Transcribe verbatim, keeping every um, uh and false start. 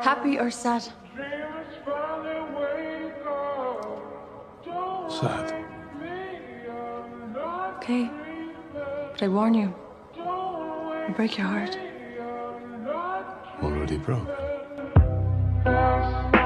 Happy or sad? Sad. Okay. But I warn you, I'll break your heart. Already broke.